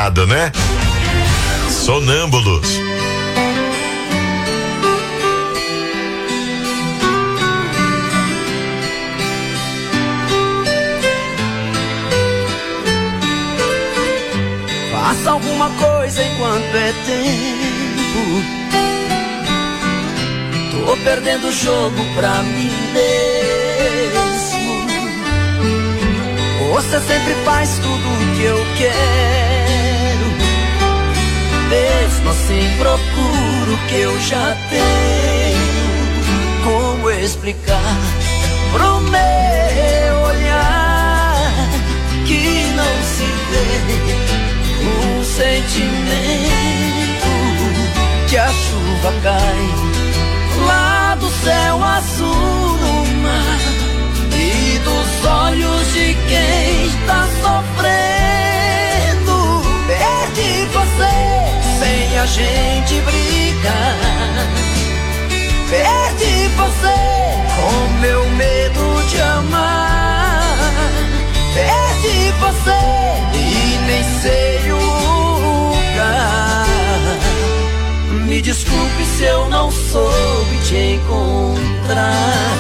estrada, né? Sonâmbulos. Faça alguma coisa enquanto é tempo. Tô perdendo o jogo pra mim mesmo. Você sempre faz tudo o que eu quero. Mesmo assim procuro o que eu já tenho. Como explicar pro meu olhar que não se vê um sentimento que a chuva cai lá do céu azul no mar e dos olhos de quem está sofrendo. Perde você sem a gente brigar. Perde você com meu medo de amar. Perde você e nem sei o lugar. Me desculpe se eu não soube te encontrar.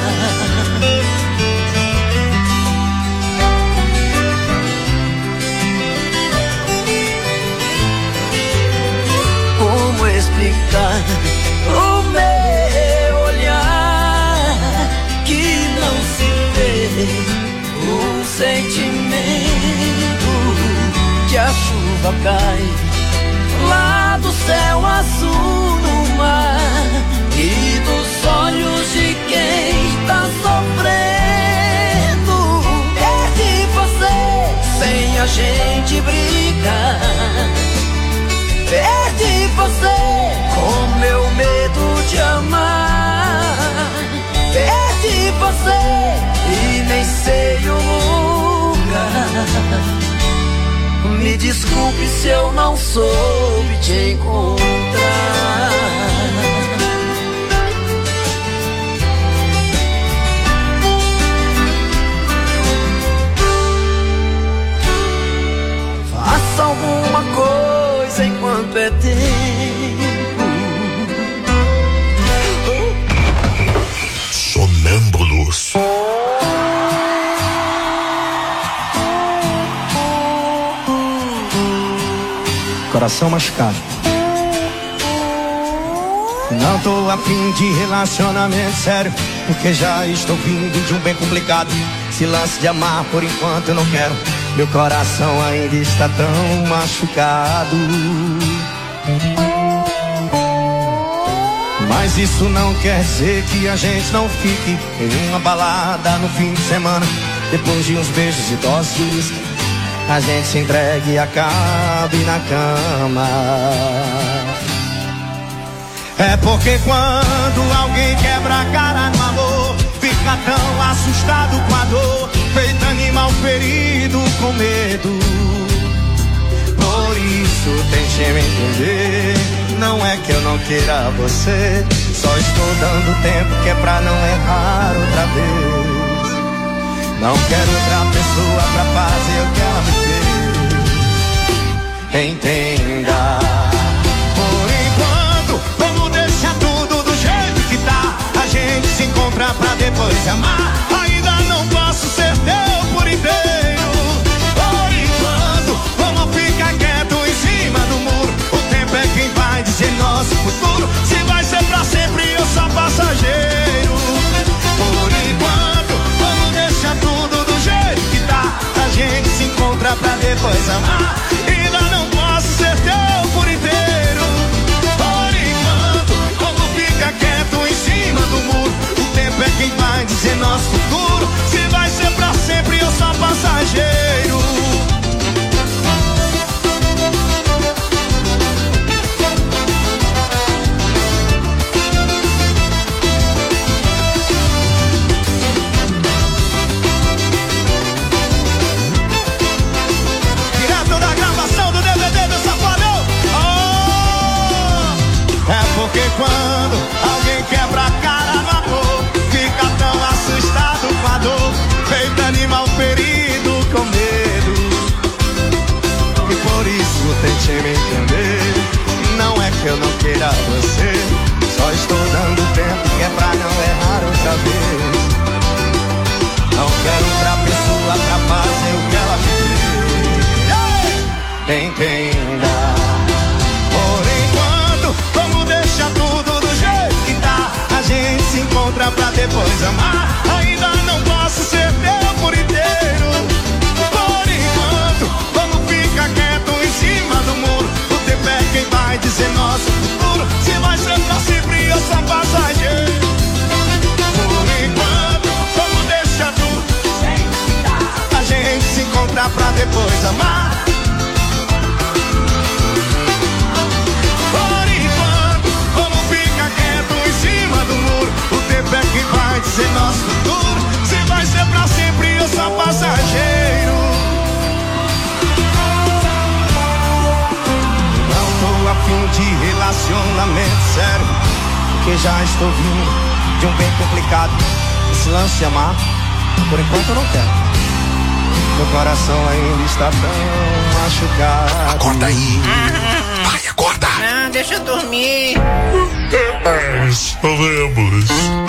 Como explicar o meu olhar que não se vê o sentimento que a chuva cai lá do céu azul no mar e dos olhos de quem está sofrendo. Perde você sem a gente brigar. Perde você com meu medo de amar. Perde você e nem sei o lugar. Me desculpe se eu não soube te encontrar. Faça alguma coisa enquanto é tempo. Sonâmbulos. Coração machucado. Não tô a fim de relacionamento sério, porque já estou vindo de um bem complicado. Se lance de amar por enquanto eu não quero. Meu coração ainda está tão machucado. Mas isso não quer dizer que a gente não fique em uma balada no fim de semana. Depois de uns beijos e doses de uísque, a gente se entregue e acabe na cama. É porque quando alguém quebra a cara no amor, fica tão assustado com a dor, feito animal ferido com medo. Por isso tente me entender. Não é que eu não queira você, só estou dando tempo que é pra não errar outra vez. Não quero outra pessoa pra fazer o que ela me fez. Entenda. Por enquanto, vamos deixar tudo do jeito que tá. A gente se encontra pra depois amar. Ainda não posso ser teu por inteiro. Por enquanto, vamos ficar quieto em cima do muro. O tempo é quem vai dizer nosso futuro. Se vai ser pra sempre, eu sou passageiro. Por enquanto, vamos deixar tudo do jeito que tá. A gente se encontra pra depois amar. Ainda não posso ser teu por inteiro. Por enquanto, vamos ficar quieto em cima do muro. O tempo é quem vai dizer nosso futuro. Se vai ser pra sempre, eu sou passageiro. Porque quando alguém quebra a cara no amor, fica tão assustado com a dor, feito animal ferido com medo. E por isso tente me entender. Não é que eu não queira você, só estou dando tempo que é pra não errar outra vez. Não quero outra pessoa pra fazer o que ela me fez. Entenda. Por enquanto, vamos deixar tudo do jeito que tá. A gente se encontra pra depois amar. Ainda não posso ser teu por inteiro. Por enquanto, vamos ficar quieto em cima do muro. O tempo é quem vai dizer nosso futuro. Se vai ser pra sempre ou só passageiro. Por enquanto, vamos deixar tudo. A gente se encontra pra depois amar. Por enquanto, vamos ficar quieto em cima do muro. O tempo é quem vai dizer nosso futuro. Se vai ser pra sempre ou só passageiro. Não tô a fim de relacionamento sério, porque já estou vindo de um bem complicado. Esse lance de amar, por enquanto eu não quero. Meu coração ainda está tão machucado. Acorda aí. Vai, acorda. Não, deixa eu dormir. Sabemos.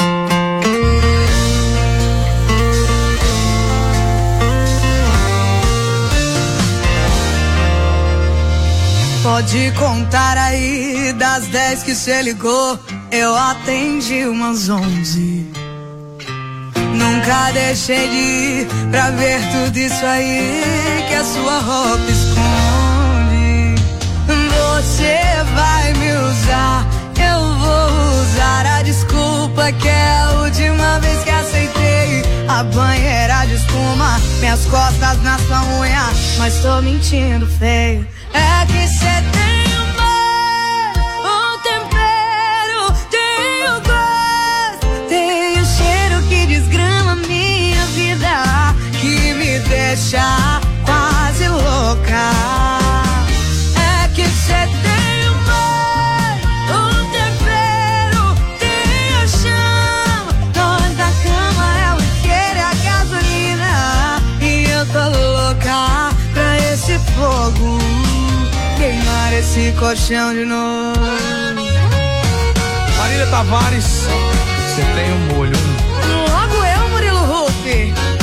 Pode contar aí, das 10 que cê ligou, eu atendi umas 11. Nunca deixei de ir pra ver tudo isso aí que a sua roupa esconde. Você vai me usar, eu vou usar a desculpa que é a última vez que aceitei. A banheira de espuma, minhas costas na sua unha, mas tô mentindo feio. É que cê tem humor, um tempero, tem o gosto, tem o cheiro que desgrama minha vida, que me deixa quase louca. É que cê tem humor, um tempero, tem o chão, nós da cama é o isqueiro e a gasolina, e eu tô louca pra esse fogo queimar esse colchão de novo. Marília Tavares, você tem um molho. Logo eu, Murilo Huff.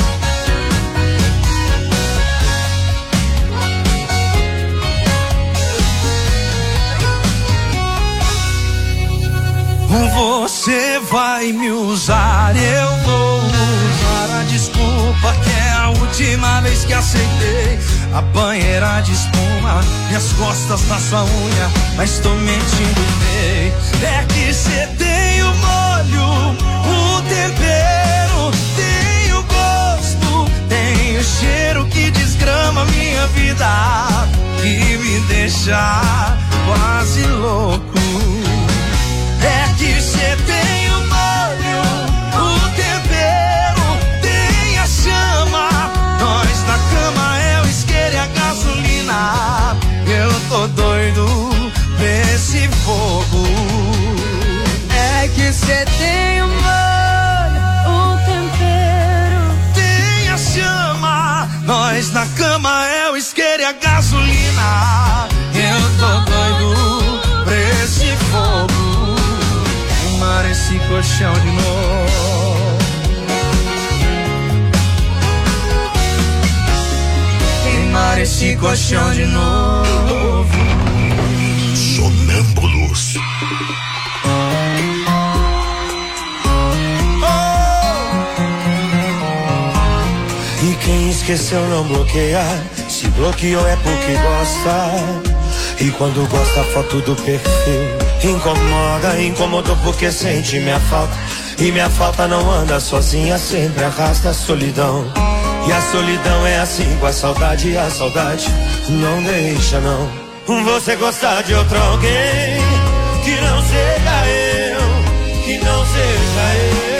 Você vai me usar, eu vou usar a desculpa que é a última vez que aceitei. A banheira de espuma, minhas costas na sua unha, mas tô mentindo feio. É que cê tem o molho, o tempero, tem o gosto, tem o cheiro que desgrama minha vida, que me deixa quase louco. É que cê tem o molho, o tempero, tem a chama, nós na cama é o isqueiro e a gasolina. Eu tô doido nesse fogo. É que cê tem o molho, o tempero, tem a chama, nós na cama é o isqueiro e a gasolina. Eu tô doido pra esse fogo. Queimar esse colchão de novo. Queimar esse colchão de novo. Sonâmbulos. E quem esqueceu não bloqueia. Se bloqueou é porque gosta. E quando gosta a foto do perfil incomoda, incomodou porque sente minha falta. E minha falta não anda sozinha, sempre arrasta a solidão. E a solidão é assim com a saudade, e a saudade não deixa não. Você gostar de outro alguém, que não seja eu, que não seja eu.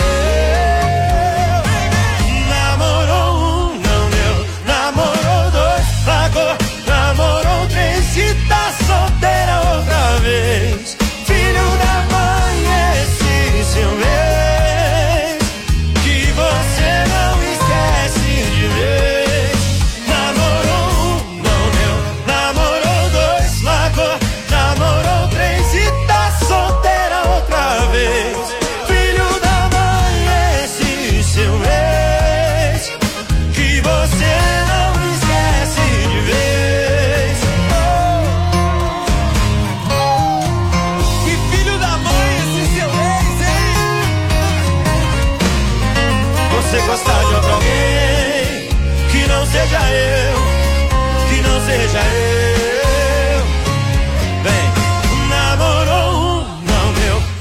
Namorou um, não deu, namorou dois, largou, namorou três, se tá solteira outra vez. Filho da mãe, esse seu vez, que você não esquece de vez. Namorou um, não deu, namorou dois, largou.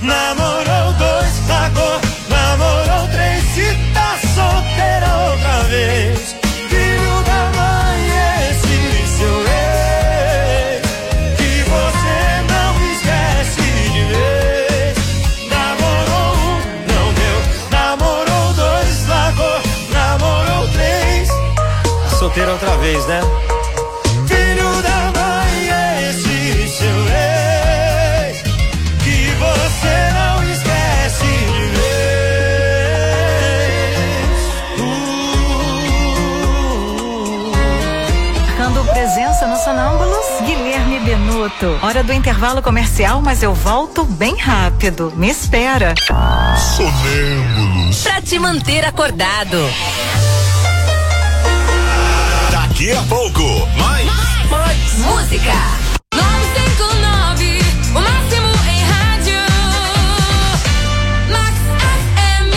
namorou 2, largou, namorou 3, se tá solteira outra vez. Filho da mãe, esse seu ex, que você não esquece de vez. Namorou 1, não deu, namorou 2, largou, namorou 3. Tá solteira outra vez, né? Filho da mãe, esse seu ex, que você não esquece de vez. Marcando presença no Sonâmbulos, Guilherme Benuto. Hora do intervalo comercial, mas eu volto bem rápido. Me espera. Sonâmbulos. Pra te manter acordado. Daqui a pouco, mais música. 959, o máximo em rádio. Max FM.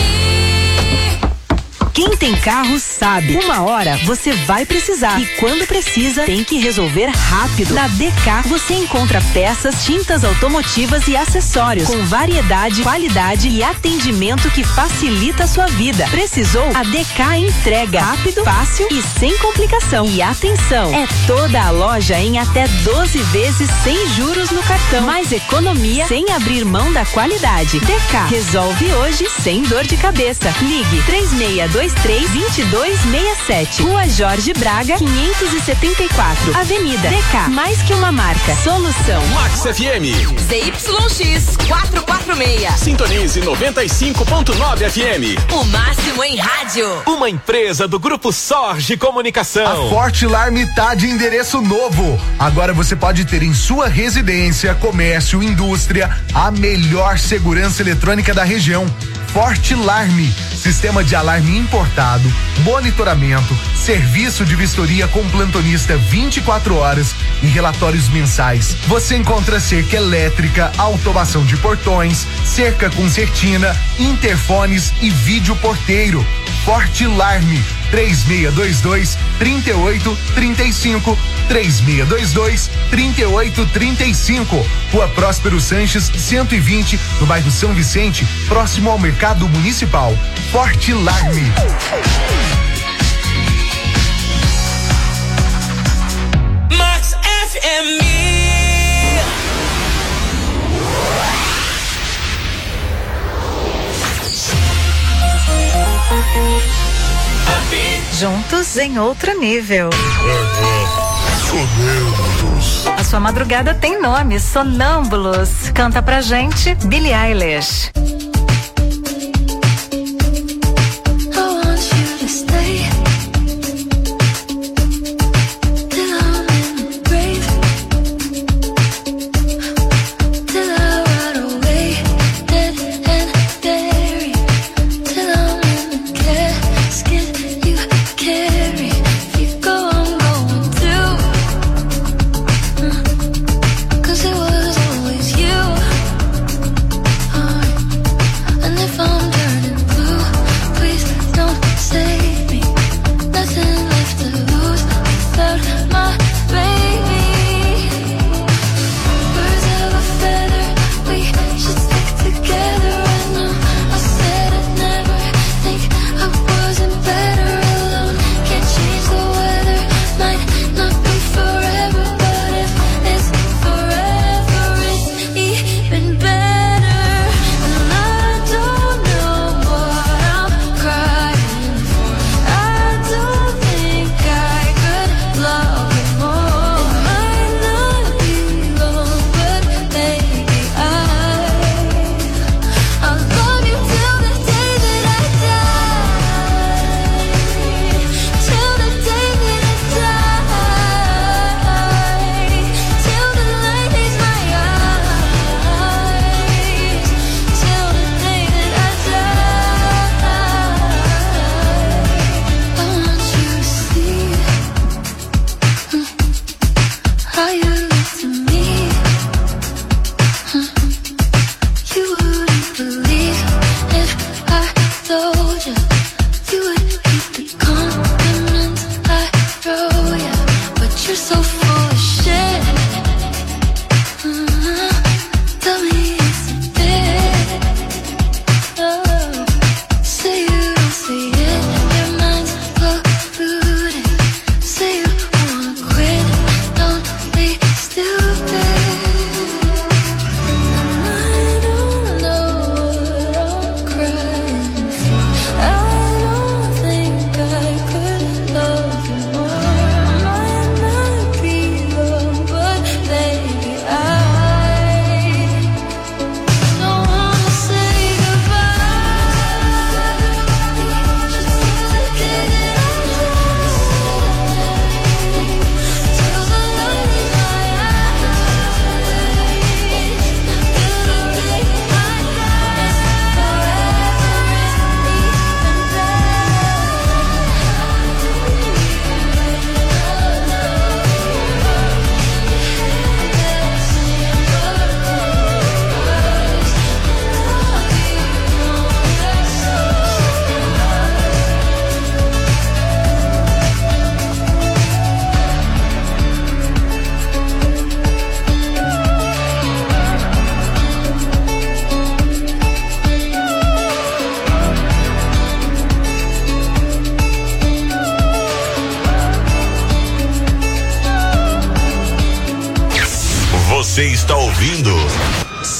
Quem tem carro sabe, uma hora você vai precisar e quando precisa tem que resolver rápido. Na DK você encontra peças, tintas automotivas e acessórios com variedade, qualidade e atendimento que facilita a sua vida. Precisou? A DK entrega rápido, fácil e sem complicação. E atenção, é toda a loja em até 12 vezes sem juros no cartão. Mais economia sem abrir mão da qualidade. DK resolve hoje sem dor de cabeça. Ligue 3623-2267. Rua Jorge Braga, 574. Avenida DK. Mais que uma marca. Solução. Max FM. ZYX 446. Sintonize 95.9 FM. O máximo em rádio. Uma empresa do Grupo Sorge Comunicação. A Forte Alarme tá de endereço novo. Agora você pode ter em sua residência, comércio, indústria, a melhor segurança eletrônica da região. Forte Alarme, sistema de alarme importado, monitoramento, serviço de vistoria com plantonista 24 horas e relatórios mensais. Você encontra cerca elétrica, automação de portões, cerca com certina, interfones e vídeo porteiro. Forte Alarme, 3622-3835, 3622-3835. Rua Próspero Sanches, 120, no bairro São Vicente, próximo ao Mercado Municipal. Forte Alarme. Max FM. Juntos em outro nível. Sonâmbulos. A sua madrugada tem nome, Sonâmbulos. Canta pra gente Billie Eilish. Cause it was always you.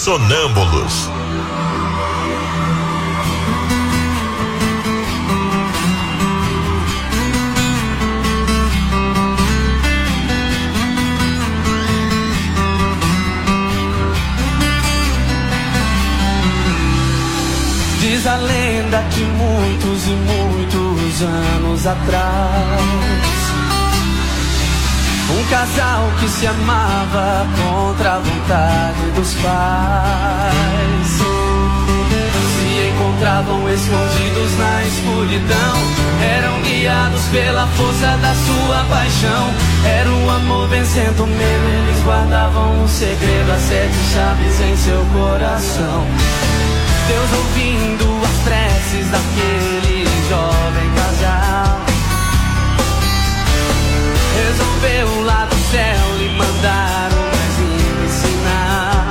Sonâmbulos. Diz a lenda que muitos e muitos anos atrás, um casal que se amava contra a vontade dos pais se encontravam escondidos na escuridão, eram guiados pela força da sua paixão. Era o amor vencendo o medo, eles guardavam um segredo, as 7 chaves em seu coração. Deus ouvindo as preces daquele jovem casal, resolveu lá do céu lhe mandar um mais lindo sinal.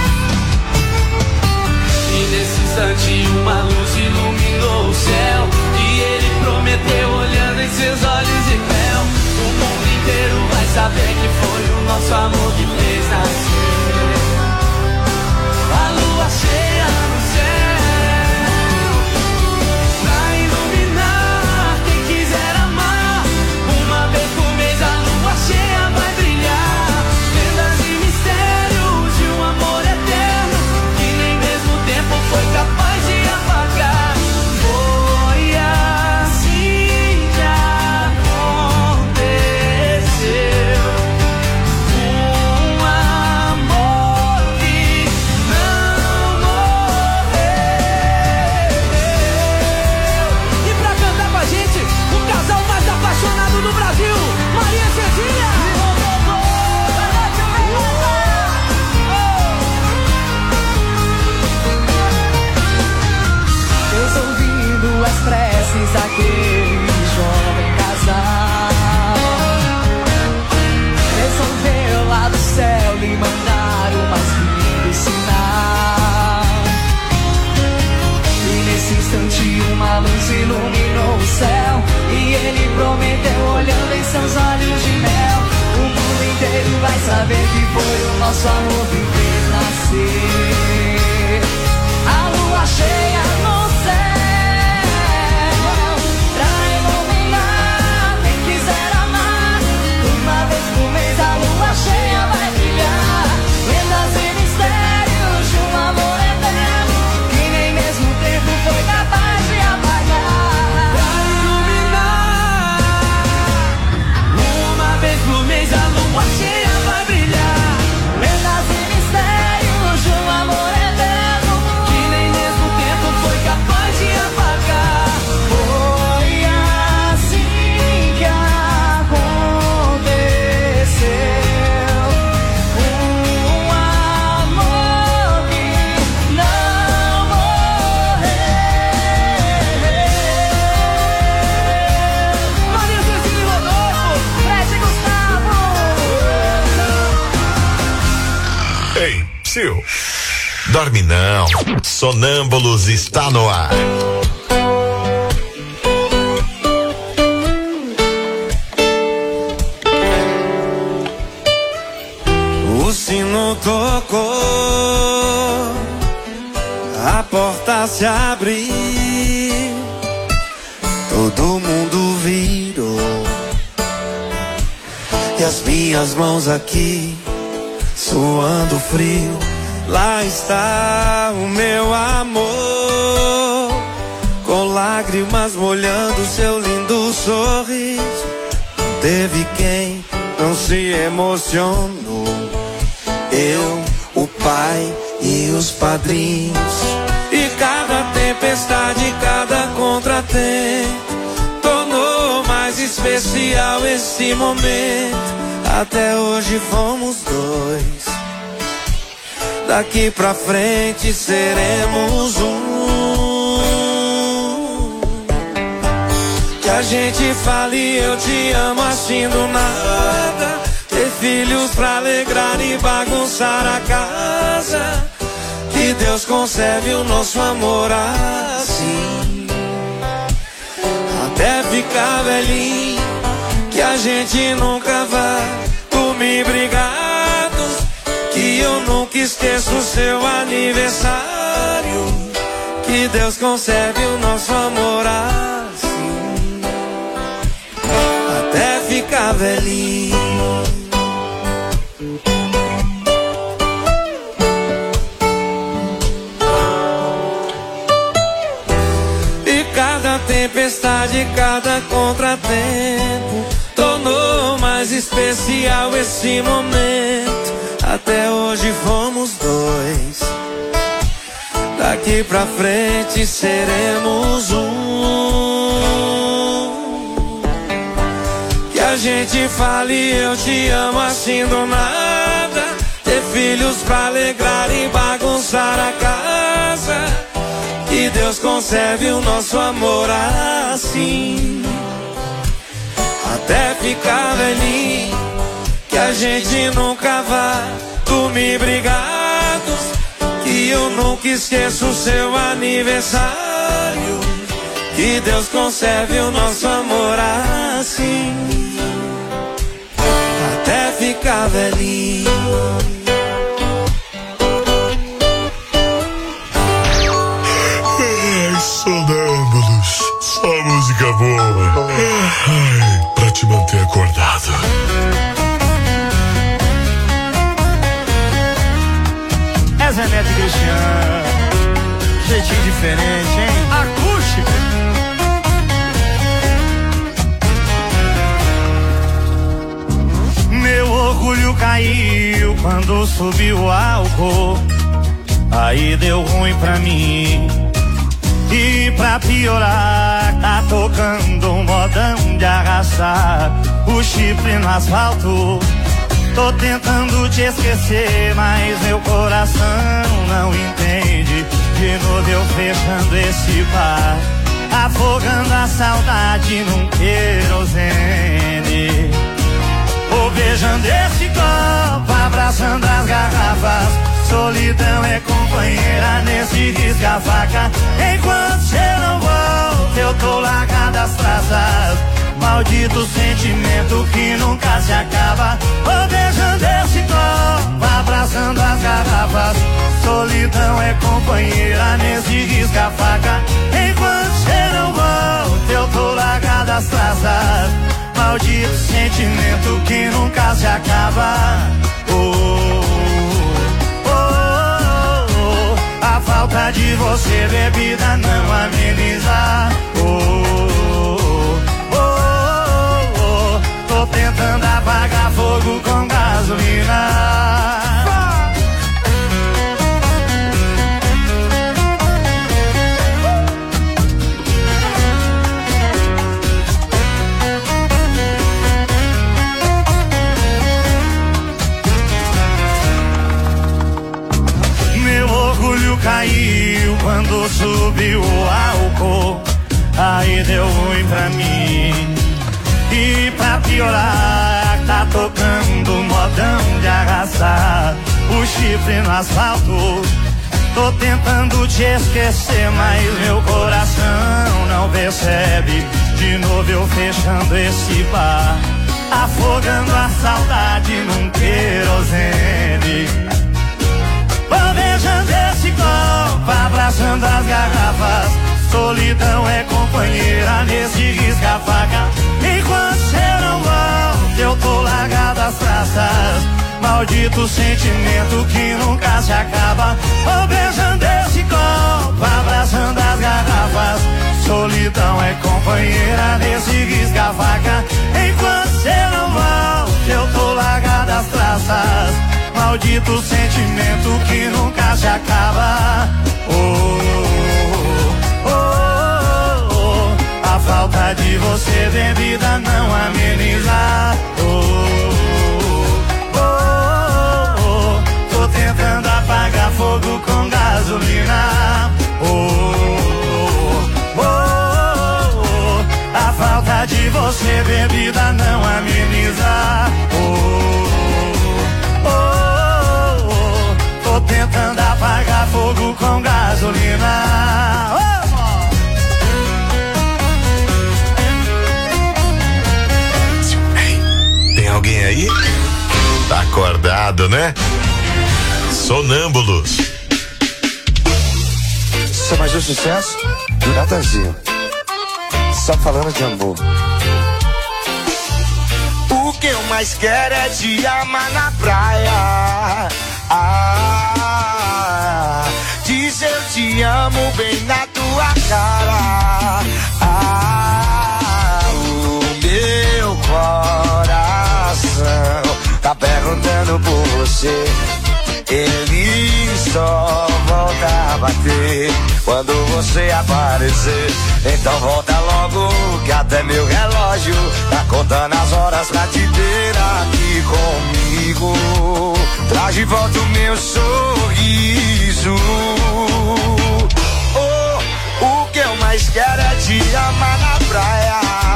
E nesse instante uma luz iluminou o céu, e ele prometeu olhando em seus olhos de mel: o mundo inteiro vai saber que foi o nosso amor que fez nascer a lua cheia no céu, pra iluminar quem quiser amar. Uma vez por mês a lua cheia vai brilhar, lendas e mistérios de um amor eterno que nem mesmo o tempo foi capaz de apagar. Foi assim que aconteceu, um amor que não morreu. E pra cantar com a gente, o casal mais apaixonado do Brasil, Maria Cecília. Deus ouvindo as preces daquele jovem casal, resolveu lá do céu lhe mandar o mais lindo sinal. E nesse instante uma luz iluminou o céu, e ele prometeu olhando em seus olhos de mel: o mundo inteiro vai saber que foi o nosso amor que fez nascer a lua cheia no céu, pra iluminar quem quiser amar. Uma vez por mês a lua cheia vai brilhar, lendas e mistérios de um amor eterno que nem mesmo o tempo foi capaz de apagar. Pra iluminar, uma vez por mês a lua cheia vai brilhar, lendas e mistérios de um amor eterno que nem mesmo o tempo foi capaz de apagar. Foi assim que aconteceu, um amor que não morreu. Maria Cecília e Rodolfo, Fred e Gustavo. Ei, Sil. Dorme não. Sonâmbulos está no ar. O sino tocou, a porta se abriu, todo mundo virou, e as minhas mãos aqui suando frio. Lá está o meu amor, com lágrimas molhando seu lindo sorriso. Teve quem não se emocionou, eu, o pai e os padrinhos. E cada tempestade, cada contratempo tornou mais especial esse momento. Até hoje fomos dois, daqui pra frente seremos um. Que a gente fale eu te amo assim do nada, ter filhos pra alegrar e bagunçar a casa. Que Deus conserve o nosso amor assim, até ficar velhinho. Que a gente nunca vai dormir brigados, que eu nunca esqueço o seu aniversário. Que Deus conserve o nosso amor assim, até ficar velhinho. E cada tempestade, cada contratempo tornou mais especial esse momento. Até hoje fomos dois, daqui pra frente seremos um. Que a gente fale eu te amo assim do nada, ter filhos pra alegrar e bagunçar a casa. Que Deus conserve o nosso amor assim, até ficar velhinho. Que a gente nunca vá dormir brigados, que eu nunca esqueço o seu aniversário. Que Deus conserve o nosso amor assim, até ficar velhinho. Sonâmbulos, só música boa. Ai, pra te manter acordado. É Zé Neto e Cristiano, jeitinho diferente, hein? Acústica. Meu orgulho caiu quando subiu o álcool, aí deu ruim pra mim. E pra piorar, tá tocando um modão de arrastar o chifre no asfalto. Tô tentando te esquecer, mas meu coração não entende. De novo eu fechando esse bar, afogando a saudade num querosene. Ou beijando esse copo, abraçando as garrafas. Solidão é companheira nesse risca-faca. Enquanto cê não volta, eu tô largado às traças. Maldito sentimento que nunca se acaba. Ô beijando esse copo, abraçando as garrafas. Solidão é companheira nesse risca-faca. Enquanto cê não volta, eu tô largado às traças. Maldito sentimento que nunca se acaba. A falta de você, bebida, não ameniza. Tô tentando apagar fogo com gasolina. Meu orgulho caiu quando subiu o álcool, aí deu ruim pra mim. E pra piorar, tá tocando um modão de arrastar o chifre no asfalto. Tô tentando te esquecer, mas meu coração não percebe. De novo eu fechando esse bar, afogando a saudade num querosene. Vou beijando esse copo, abraçando as garrafas. Solidão é companheira nesse risca-faca. Enquanto cê não volta, eu tô largado às traças. Maldito sentimento que nunca se acaba. Vou beijando esse copo, abraçando as garrafas. Solidão é companheira nesse risca-faca. Enquanto cê não volta, eu tô largado às traças. Maldito sentimento que nunca se acaba. A falta de você, bebida, não ameniza. Tô tentando apagar fogo com gasolina. A falta de você, bebida, não ameniza. Tô tentando apagar fogo com gasolina. Tem alguém aí? Tá acordado, né? Sonâmbulos. Isso é mais um sucesso do Natanzinho. Só falando de amor. O que eu mais quero é te amar na praia. Diz eu te amo bem na tua cara. O meu coração tá perguntando por você. Ele só volta a bater quando você aparecer. Então volta logo que até meu relógio tá contando as horas pra te ter aqui comigo. Traz de volta o meu sorriso. O que eu mais quero é te amar na praia.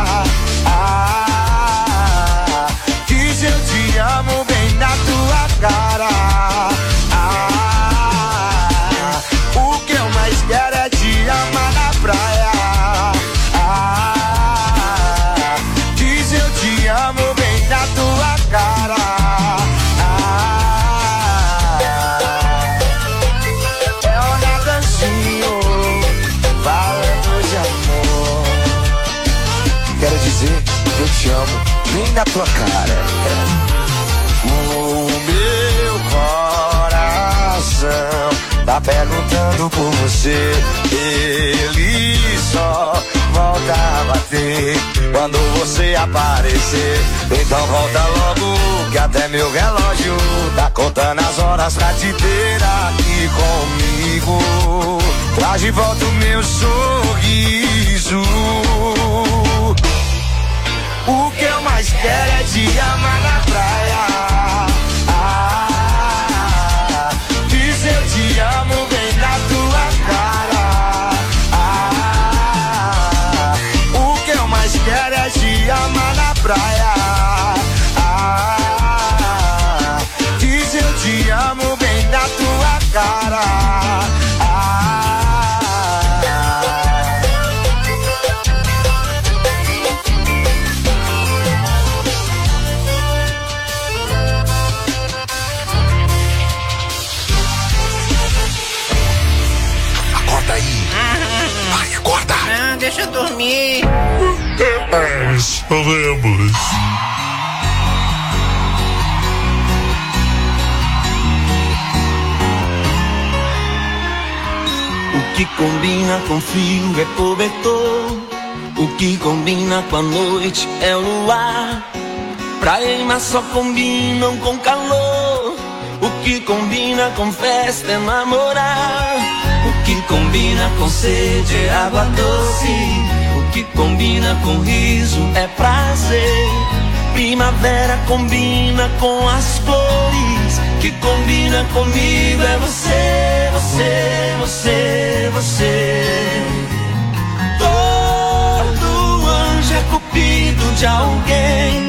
Diz eu te amo bem na tua cara. O que eu mais quero é te amar na praia. Diz eu te amo bem na tua cara. É o Natanzinho falando de amor. Quero dizer que eu te amo bem na tua cara. O meu coração tá perguntando por você. Ele só volta a bater quando você aparecer. Então volta logo que até meu relógio tá contando as horas pra te ter aqui comigo. Traz de volta o meu sorriso. O que eu mais quero é te amar na praia. Diz eu te amo bem na tua cara. O que eu mais quero é te amar na praia. Diz eu te amo bem na tua cara. Deixa eu dormir. Sonâmbulos. O que combina com frio é cobertor. O que combina com a noite é o luar. Praia e mar só combinam com calor. O que combina com festa é namorar. O que combina com sede é água doce. O que combina com riso é prazer. Primavera combina com as flores. O que combina comigo é você, você, você, você. Todo anjo é cupido de alguém.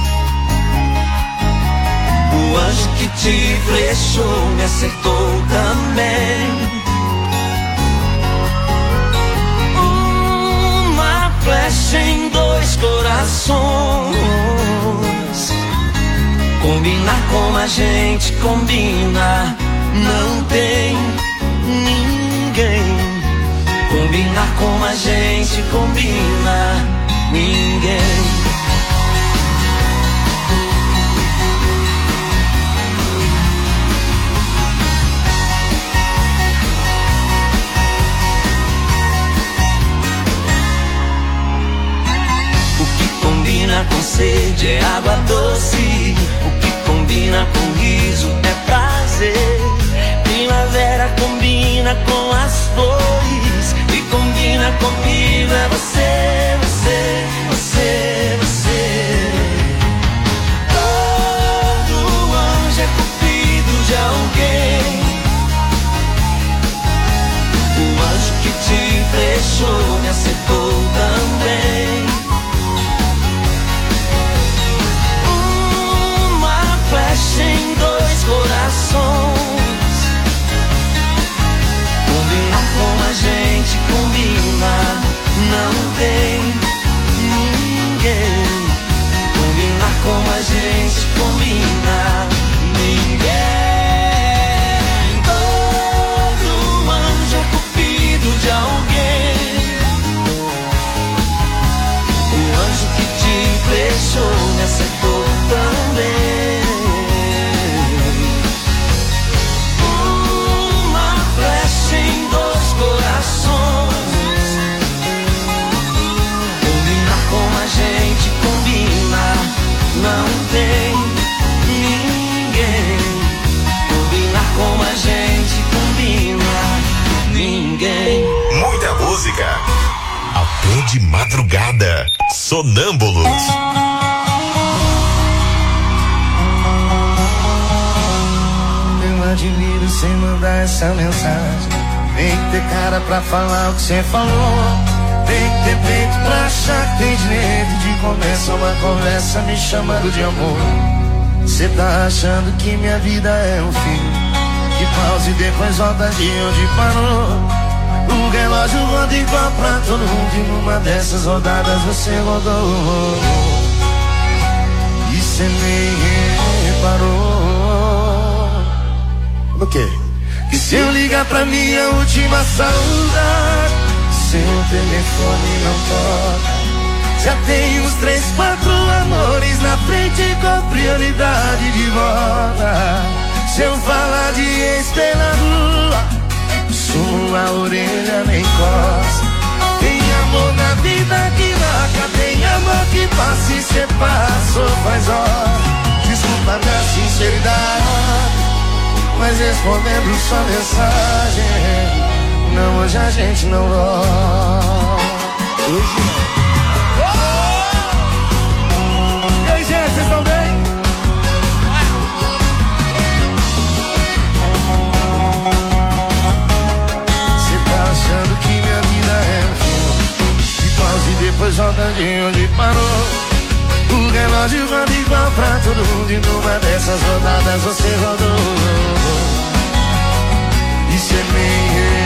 O anjo que te flechou me acertou também. Flecha em dois corações. Combinar como a gente combina, não tem ninguém. Combinar como a gente combina, ninguém. Combina com sede é água doce. O que combina com riso é prazer. Primavera combina com as flores. E combina comigo é você, você, você, você. Todo anjo é cupido de alguém. O anjo que te flechou me acertou também. Flecha em dois corações. Combinar com a gente música. Até de madrugada. Sonâmbulos. Eu admiro sem mandar essa mensagem. Tem que ter cara pra falar o que você falou. Tem que ter peito pra achar que tem direito de começar uma conversa me chamando de amor. Cê tá achando que minha vida é um filme que pausa e depois volta de onde parou. O relógio roda igual pra todo mundo e numa dessas rodadas você rodou. E cê nem reparou. O quê? Que se eu ligar pra minha última saudade, seu telefone não toca. Já tem uns 3, 4 amores na frente com prioridade de volta. Se eu falar de ex pela rua, sua orelha nem coça. Tem amor na vida que marca, tem amor que passa e cê passou faz hora. Desculpa minha sinceridade, mas respondendo sua mensagem, não, hoje a gente não volta. Hoje não. E aí, gente, vocês estão bem? Você tá achando que minha vida é um filme de pausa e depois volta de onde parou. O relógio roda igual pra todo mundo e numa dessas rodadas você rodou. E cê nem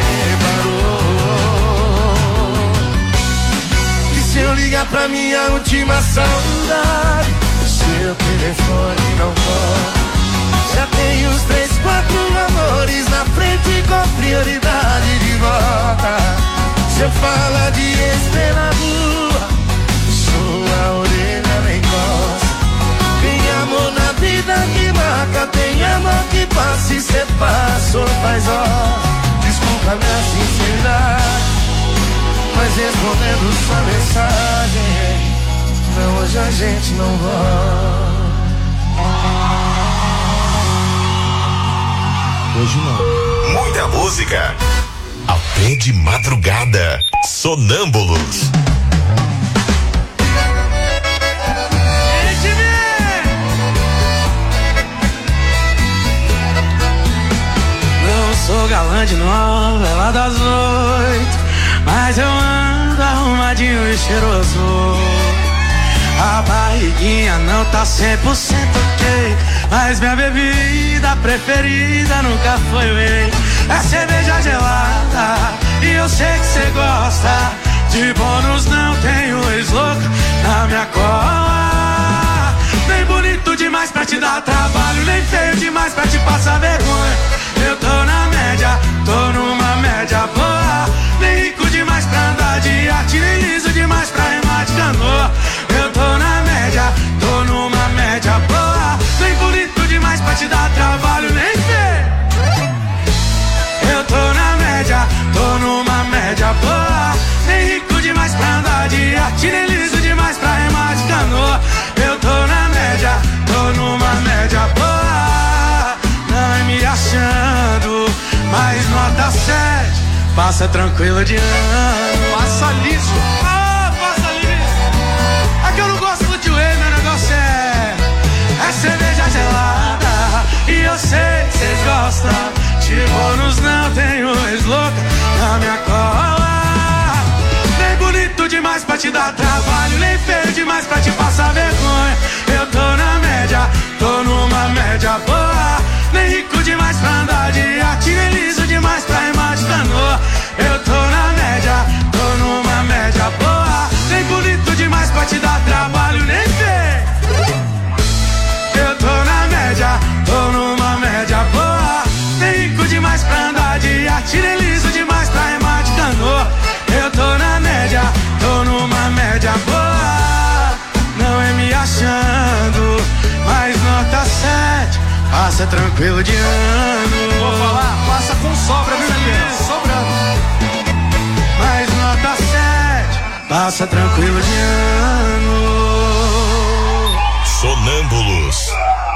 reparou. E se eu ligar pra minha última saudade, seu telefone não toca. Já tem uns 3, 4 amores na frente com prioridade de volta. Se eu falar de ex pela rua, sua orelha nem gosta. Tem amor na vida que marca, tem amor que passa e cê passou faz hora. Desculpa minha sinceridade, mas respondendo sua mensagem, não, hoje a gente não volta. Hoje não. Muita música. Até de madrugada. Sonâmbulos. Não sou galã de novela das 8, mas eu ando arrumadinho e cheiroso. A barriguinha não tá 100% ok, mas minha bebida preferida nunca foi whey. É cerveja gelada e eu sei que cê gosta. De bônus não tenho ex-louco na minha cola. Nem bonito demais pra te dar trabalho, nem feio demais pra te passar vergonha. Eu tô na média, tô numa média boa. Nem rico demais pra andar de arte, nem liso demais pra remar de canoa. Eu tô na média, tô numa média boa. Nem bonito demais pra te dar trabalho, nem feio. Eu tô na média, tô numa média boa. Nem rico demais pra andar de arte, nem liso demais pra remar de canoa. Eu tô na média, tô numa média boa. Não é me achando, mas nota 7. Passa tranquilo de ano. Passa liso. Ah, passa liso. É que eu não gosto de whey, meu negócio é cerveja gelada. E eu sei que vocês gostam. De bônus não tenho ex-louca na minha cola. Nem bonito demais pra te dar trabalho, nem feio demais pra te passar vergonha. Eu tô na média, tô numa média boa. Nem rico demais pra andar de arte, nem liso demais pra remar de canoa. Eu tô na média, tô numa média boa. Nem bonito demais pra te dar trabalho, nem feio. Eu tô na média, tô numa média boa. Nem rico demais pra andar de arte, nem liso demais pra remar de canoa. Eu tô na média, tô numa média boa. Não é me achando, mas nota 7. Passa tranquilo de ano. Vou falar, passa com sobra, viu, Elias? Sobrando. Mas nota 7. Passa tranquilo de ano. Sonâmbulos.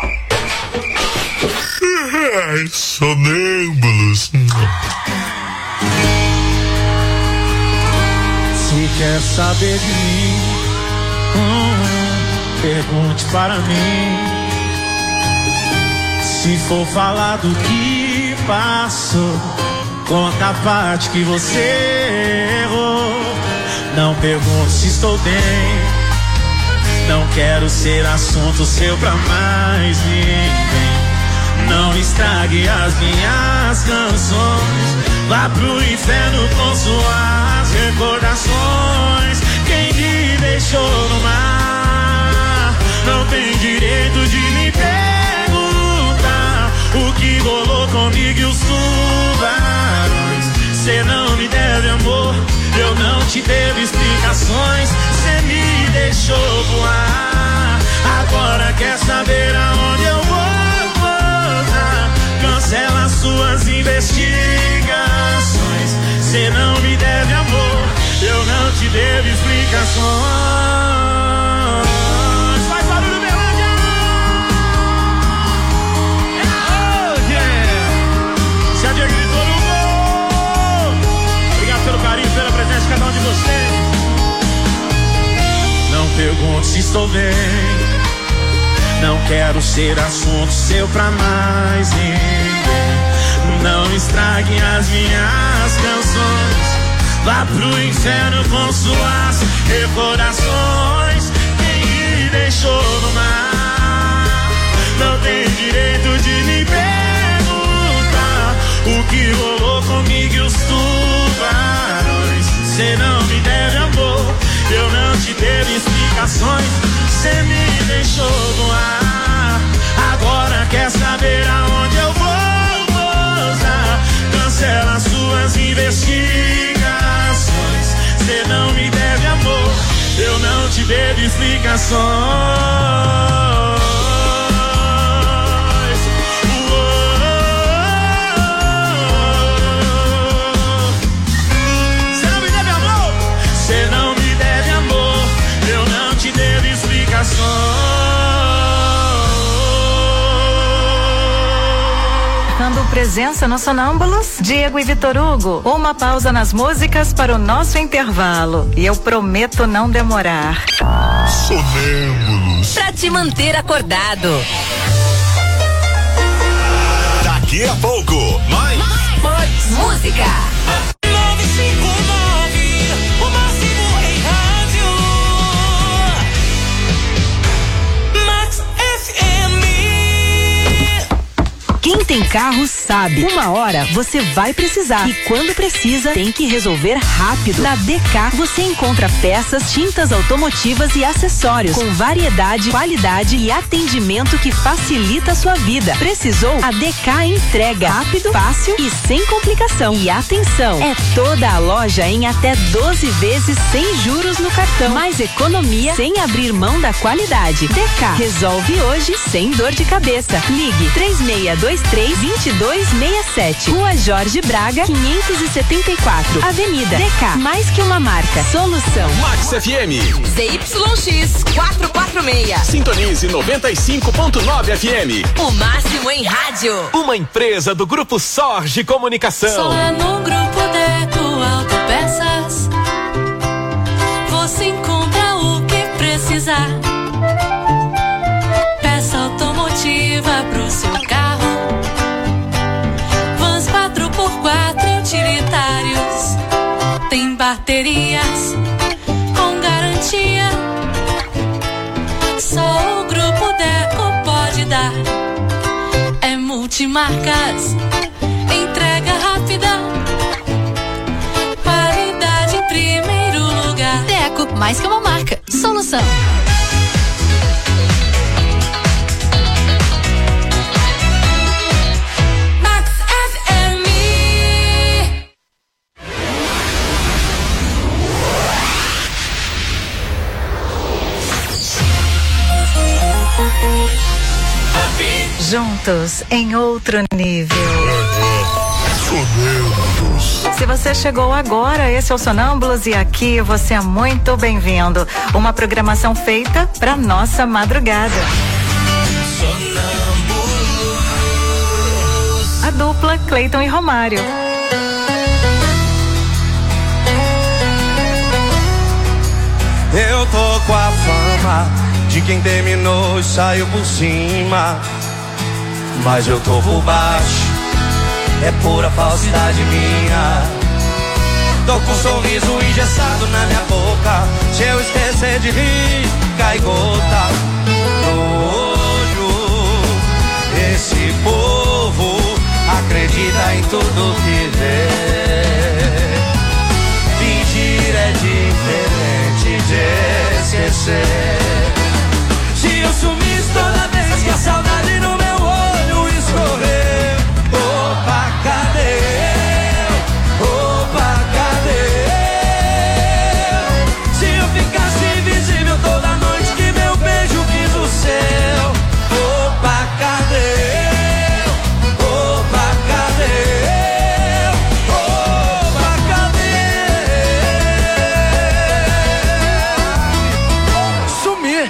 Ai, sonâmbulos. quer saber de mim, pergunte para mim. Se for falar do que passou, conta a parte que você errou. Não pergunte se estou bem, não quero ser assunto seu pra mais ninguém. Não estrague as minhas canções, vá pro inferno com suas recordações. Quem me deixou no mar não tem direito de me perguntar o que rolou comigo e os tubarões. Cê não me deve amor, eu não te devo explicações. Cê me deixou voar, agora quer saber aonde eu vou. Cancela suas investigações. Cê não me deve amor, eu não te devo explicações. Faz barulho, Berlândia! Oh, yeah! Se a Diego gritou no gol. Obrigado pelo carinho, pela presença de cada um de vocês. Não pergunte se estou bem, não quero ser assunto seu pra mais ninguém. Não estrague as minhas canções, vá pro inferno com suas recordações. Quem me deixou no mar não tem direito de me perguntar o que rolou comigo e os tubarões. Cê não me deve amor, eu não te devo explicações. Cê me deixou no ar, agora quer saber aonde eu vou pousar. Cancela suas investigações. Cê não me deve amor, eu não te devo explicações. Cê não me deve amor, cê não me deve amor, eu não te devo explicações. Dando presença no Sonâmbulos, Diego e Vitor Hugo. Uma pausa nas músicas para o nosso intervalo. E eu prometo não demorar. Sonâmbulos. Pra te manter acordado. Daqui a pouco, mais música. 959, o máximo em rádio. Max FM. Quem tem carro sabe. Uma hora você vai precisar. E quando precisa, tem que resolver rápido. Na DK você encontra peças, tintas automotivas e acessórios com variedade, qualidade e atendimento que facilita a sua vida. Precisou? A DK entrega rápido, fácil e sem complicação. E atenção, é toda a loja em até 12 vezes sem juros no cartão. Mais economia sem abrir mão da qualidade. DK resolve hoje sem dor de cabeça. Ligue 3623-2267. Rua Jorge Braga, 574. Avenida DK. Mais que uma marca. Solução. Max FM. ZYX 446. Sintonize 95.9 FM. O máximo em rádio. Uma empresa do Grupo Sorge Comunicação. Só é no Grupo Deco Autopeças você encontra o que precisar. Peça automotiva pro seu carro, vans 4x4 utilitários, tem baterias com garantia. Só o Grupo Deco pode dar. É multimarcas, entrega rápida, qualidade em primeiro lugar. Deco, mais que uma marca. Solução. Max FM. Juntos em outro nível. Sonâmbulos. Se você chegou agora, esse é o Sonâmbulos e aqui você é muito bem-vindo. Uma programação feita para nossa madrugada. A dupla Cleiton e Romário. cima de quem terminou e saiu por cima. Mas eu tô por baixo, é pura falsidade minha. Tô com um sorriso engessado na minha boca. Se eu esquecer de rir, cai gota no olho. Esse povo acredita em tudo que vê. Fingir é diferente de esquecer. Se eu sumisse toda vez que a saudade no meu olho escorrer, opa, cadê eu? Opa, cadê eu? Se eu ficasse invisível toda noite que meu beijo quis o seu, opa, cadê eu? Opa, cadê eu? Opa, cadê eu? Sumi.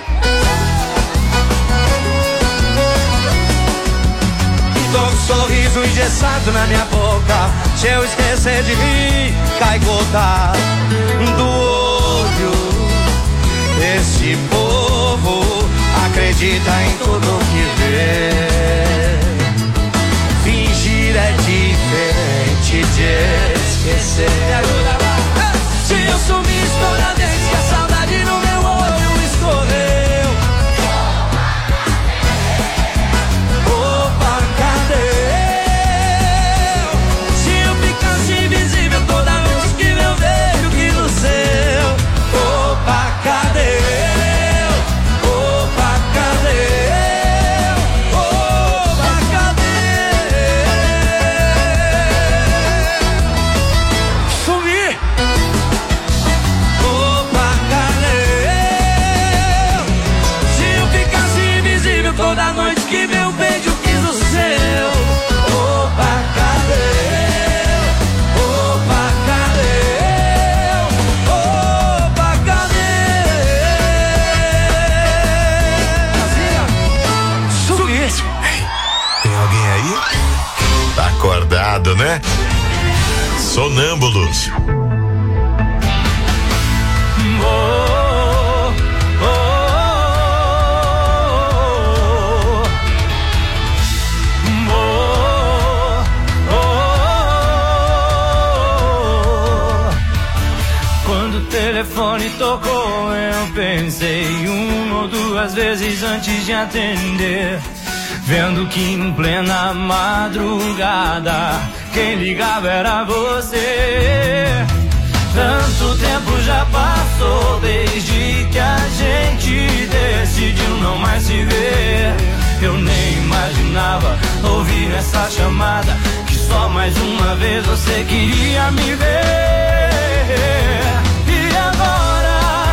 Tô com um sorriso engessado na minha boca. Se eu esquecer de rir, cai gota do olho. Esse povo acredita em tudo que vê. Fingir é diferente de esquecer. Me ajuda lá. Se eu sumisse toda vez que a saudade no meu olho escorreu, opa, cadê eu? Se eu ficasse invisível toda vez que meu beijo quis o seu, opa, cadê eu? Opa, cadê eu? Opa, cadê eu? Sumi. Opa, cadê eu? Se eu ficasse invisível toda noite que meu beijo quis o seu, opa, cadê eu? Opa, cadê eu? Opa, cadê eu? Sumi. Tem alguém aí? Tá acordado, né? Sonâmbulos. Quando o telefone tocou, eu pensei uma ou duas vezes antes de atender, vendo que em plena madrugada quem ligava era você. Tanto tempo já passou desde que a gente decidiu não mais se ver. Eu nem imaginava ouvir essa chamada, que só mais uma vez você queria me ver. E agora,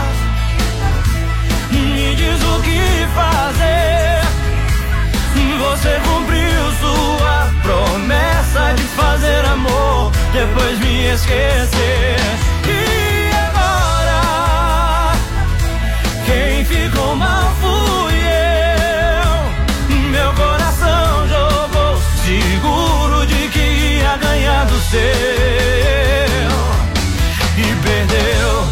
me diz o que fazer. Você cumpriu sua promessa de fazer amor, depois me esquecer. E agora, quem ficou mal fui eu. Meu coração jogou, seguro de que ia ganhar do seu, e perdeu.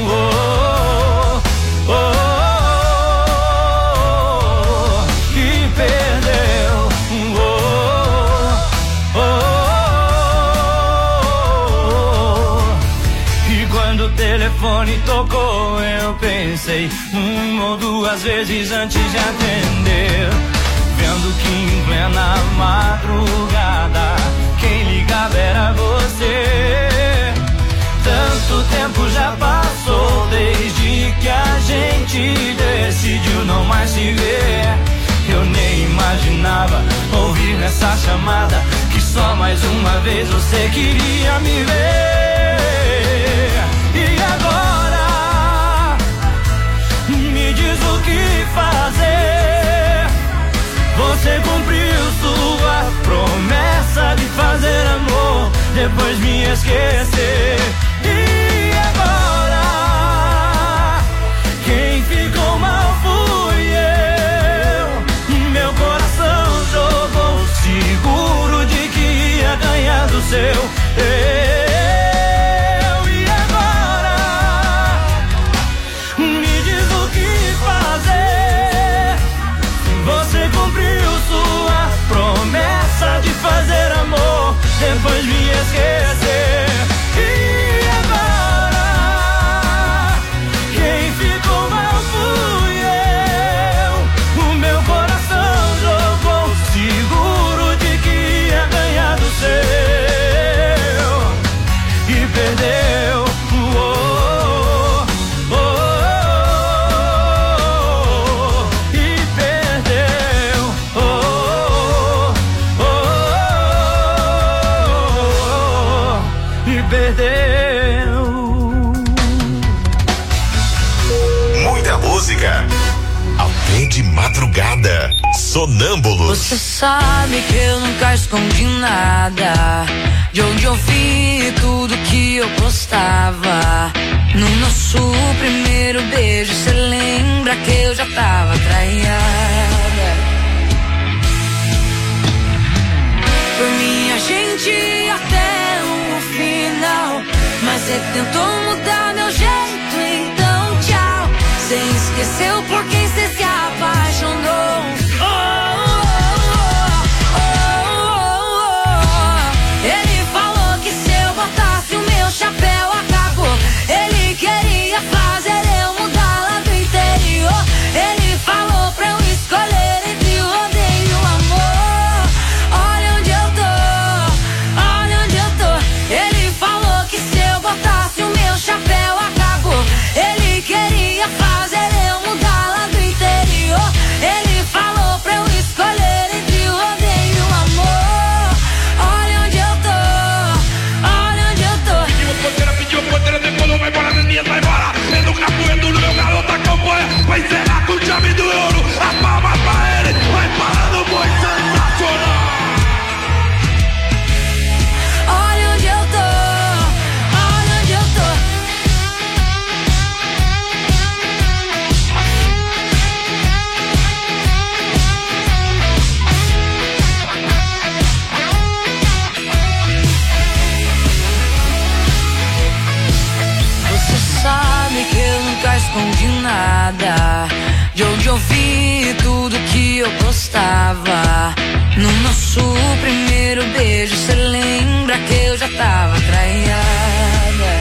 E perdeu. E quando o telefone tocou, eu pensei uma ou duas vezes antes de atender, vendo que em plena madrugada quem ligava era você. Tanto tempo já passou desde que a gente decidiu não mais se ver. Eu nem imaginava ouvir nessa chamada que só mais uma vez você queria me ver. E agora, me diz o que fazer. Você cumpriu sua promessa de fazer amor, depois me esquecer. E agora, quem ficou mal fui eu. Meu coração jogou, seguro de que ia ganhar do seu. E agora, me diz o que fazer. de madrugada. Sonâmbulos. Você sabe que eu nunca escondi nada. De onde eu vi tudo que eu postava. No nosso primeiro beijo, cê lembra que eu já tava traiada. Por mim a gente ia até o final, mas cê tentou mudar meu jeito, então tchau. Cê esqueceu por quem cê se apaixonou. Ele falou que se eu botasse o meu chapéu acabou. Ele queria fazer eu mudar lá do interior. Ele falou pra eu escolher entre o rodeio e o amor. Olha onde eu tô, olha onde eu tô. Ele falou que se eu botasse o meu chapéu acabou. Ele queria fazer eu mudar lá do interior. Ele falou pra eu escolher entre o rodeio e o amor. Olha onde eu tô, olha onde eu tô. Pediu porteira, depois vai embora, menina vai embora. É no capoeiro, no meu garoto acompanha. Vai encerrar com chave do ouro. A palma pra ele, vai parando, foi sensacional. Olha onde eu tô, olha onde eu tô. Você sabe que eu nunca escondi nada. De onde eu vi tudo que eu postava. No nosso primeiro beijo, cê lembra que eu já tava traiada.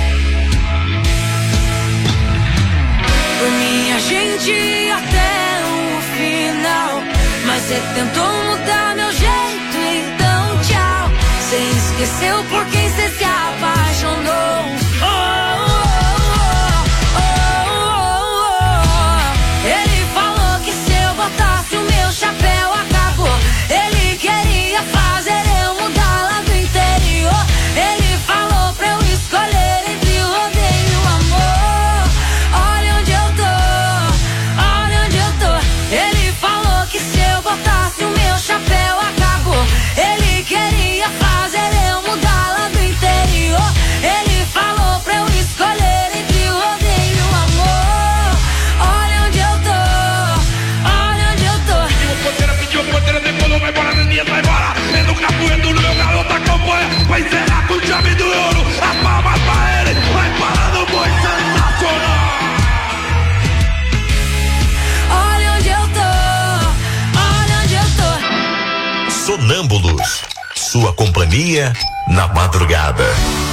Por mim a gente ia até o final, mas cê tentou mudar meu jeito, então tchau. Cê esqueceu por quem cê se apaixonou. Ele falou que se eu botasse o meu chapéu acabou. Ele queria fazer eu mudar lá do interior. Ele falou pra eu escolher entre o rodeio e o amor. Olha onde eu tô, olha onde eu tô. Ele falou que se eu botasse o meu chapéu acabou. Ele queria fazer eu mudar lá do interior. Ele falou pra eu escolher entre o rodeio e o amor. Olha onde eu tô, olha onde eu tô. Pediu porteira, depois vai embora, menina vai embora. É no capoeiro, no meu garoto acompanha. Vai encerrar com chave do ouro. A palma pra ele, vai parando, foi sensacional. Olha onde eu tô, olha onde eu tô. Sonâmbulos. Sua companhia na madrugada.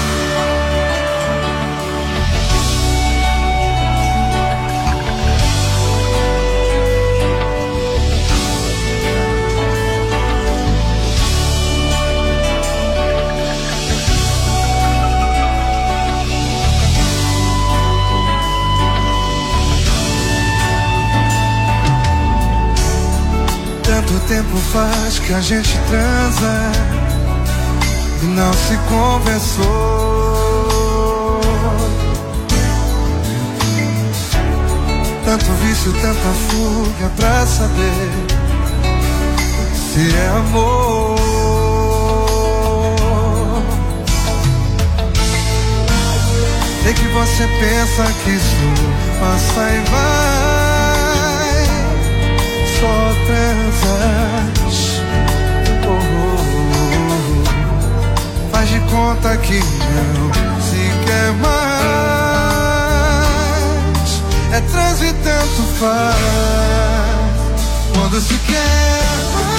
Tanto tempo faz que a gente transa e não se conversou. Tanto vício, tanta fuga pra saber se é amor. Sei que você pensa que isso passa e vai, só transas. Faz de conta que não se quer mais. É trans e tanto faz. Quando se quer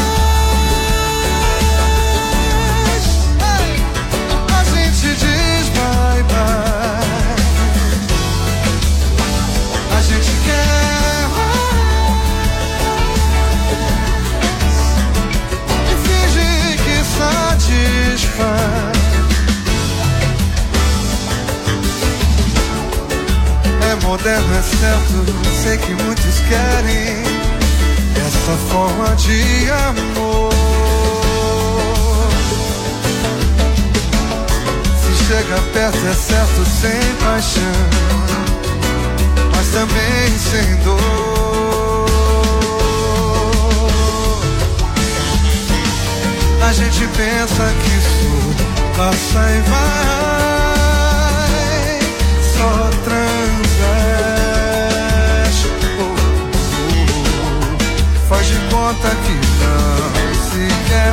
mais, a gente diz bye bye. A gente quer mais e finge que satisfaz. É moderno, é certo, sei que muitos querem essa forma de amor. Se chega perto é certo, sem paixão, mas também sem dor. gente pensa que isso passa e vai, só transas, faz de conta que não se quer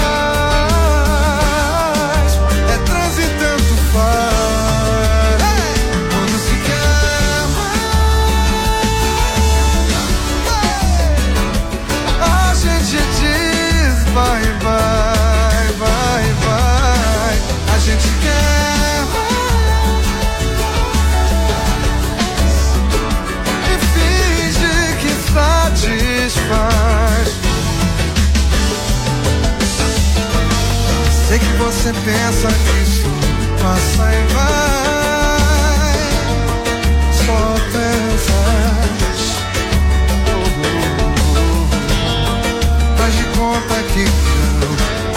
mais, é trans e tanto faz, quando se quer mais, a gente diz vai, vai, vai, vai, a gente quer mais e finge que satisfaz. Sei que você pensa que isso passa e vai, só pensas, faz de conta que não.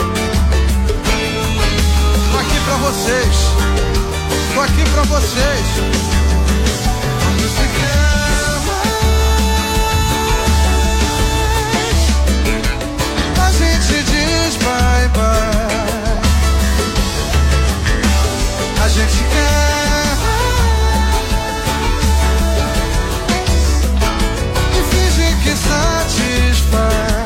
Tô aqui pra vocês, tô aqui pra vocês. Quando se quer mais, a gente diz bye bye. A gente quer e finge que satisfaz.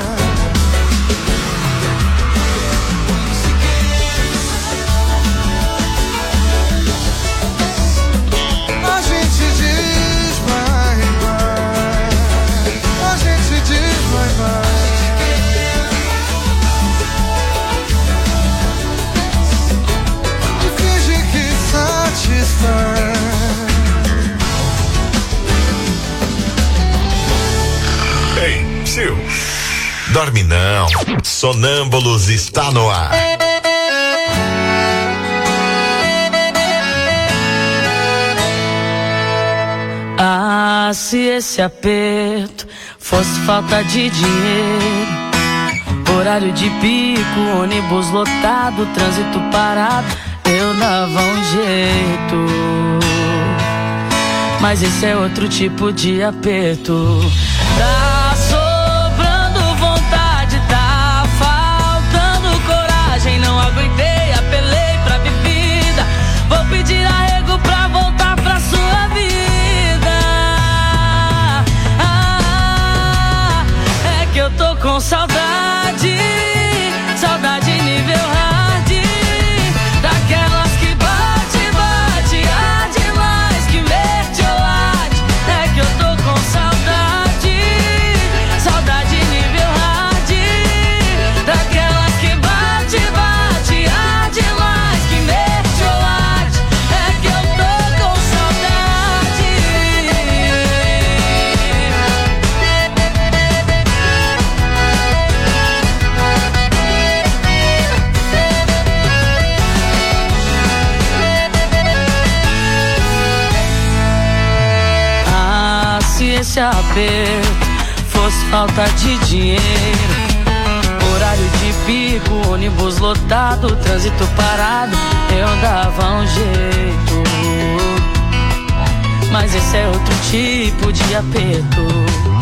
A gente diz vai, vai. A gente diz vai, vai. Ei, Sil, dorme não. Sonâmbulos está no ar. Ah, se esse aperto fosse falta de dinheiro, horário de pico, ônibus lotado, trânsito parado, eu dava um jeito. Mas esse é outro tipo de aperto. Tá sobrando vontade, tá faltando coragem. Não aguentei, apelei pra bebida. Vou pedir arrego pra voltar pra sua vida. Ah, é que eu tô com saudade, saudade nível hard, daquelas que bate, bate, arde mais que mertiolate. É que eu tô com saudade, saudade nível hard, daquelas que bate, bate, arde mais que mertiolate. É que eu tô com saudade. Ah, se esse aperto fosse falta de dinheiro, horário de pico, ônibus lotado, trânsito parado, eu dava um jeito. Mas esse é outro tipo de aperto.